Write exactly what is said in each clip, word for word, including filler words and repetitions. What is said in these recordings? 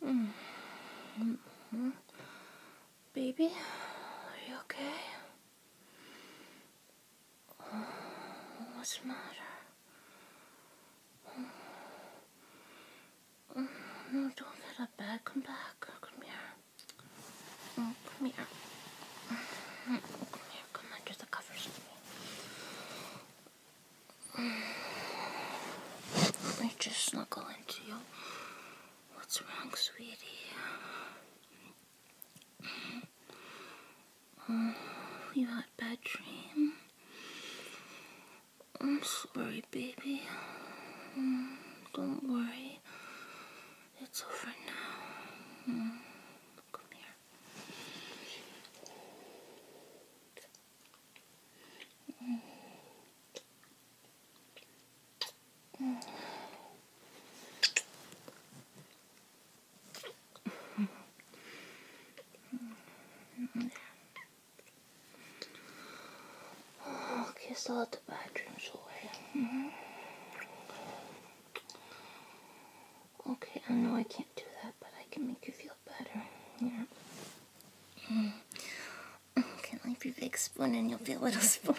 Mm-hmm. Baby, are you okay? What's the matter? No, don't get up, bed. Come back. Come here. Oh, come here. Come here. Come under the covers with me. I just snuggle into you. What's wrong, sweetie? Oh, you had a bad dream? I'm sorry, baby. Don't worry. It's over now. Come here. I'll kiss all the bad dreams away. Mm-hmm. Okay, I know I can't do that, but I can make you feel better. Yeah. Mm. Okay, leave your big spoon and you'll be a little spoon.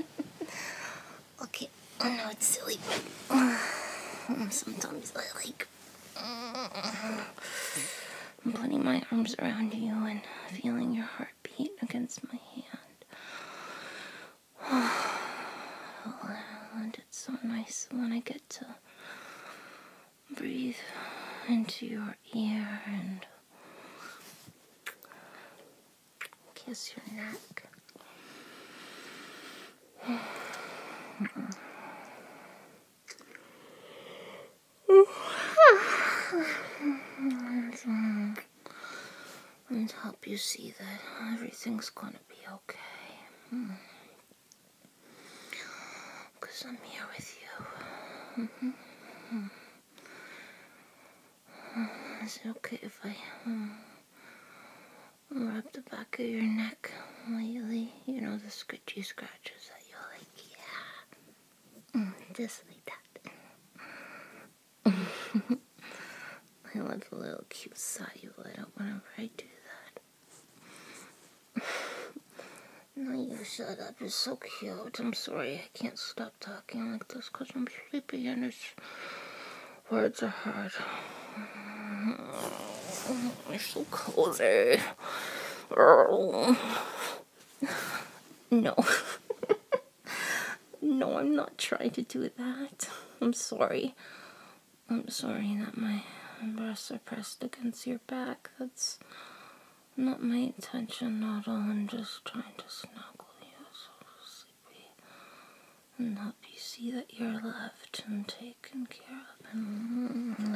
Okay, I know it's silly, but uh, sometimes I like uh, putting my arms around you and feeling your heartbeat against my hand. And it's so nice when I get to breathe into your ear and kiss your neck. And, and help you see that everything's gonna be okay. Because I'm here with you. Mm-hmm. Is it okay if I um, rub the back of your neck lightly? You know, the scratchy scratches that you like. Yeah. Mm, just like that. I love the little cute sigh you let out whenever I do that. No, you shut up. It's so cute. I'm sorry I can't stop talking like this because I'm sleepy and it's words are hard. You're so cozy. No. No, I'm not trying to do that. I'm sorry. I'm sorry that my breasts are pressed against your back. That's not my intention at all. I'm just trying to snuggle you so sleepy and help you see that you're loved and taken care of. And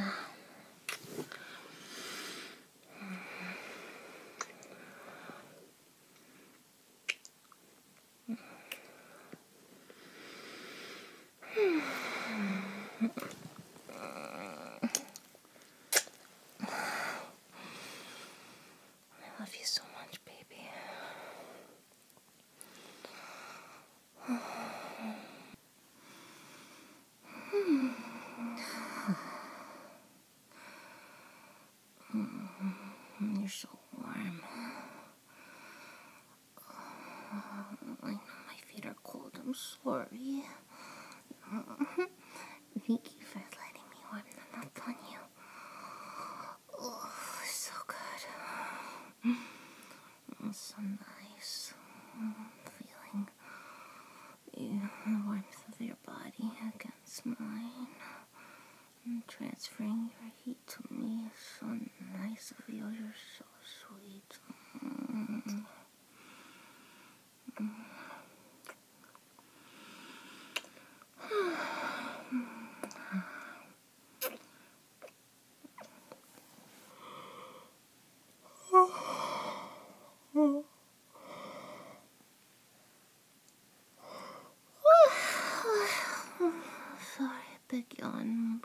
I love you so much, baby. You're so warm. I know my feet are cold. I'm sorry. Thank you for letting me warm them up on you. Oh, so good. It's so nice. Feeling the warmth of your body against mine. And transferring your heat to me is so nice of you. You're so sweet. Mm. Mm. Sorry, big yawn.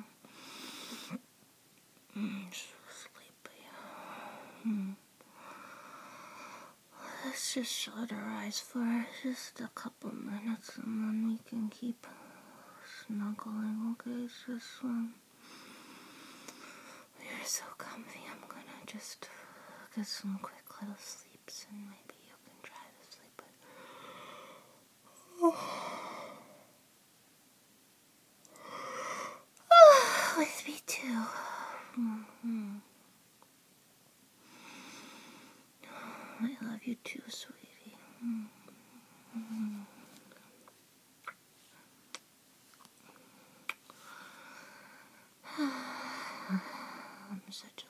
I'm so sleepy. Hmm. Let's just shut our eyes for just a couple minutes and then we can keep snuggling, okay? It's just um, your so comfy. I'm gonna just get some quick little sleeps and maybe you can try to sleep. Oh, with me too. Mm-hmm. I love you too, sweetie. Mm-hmm. I'm such a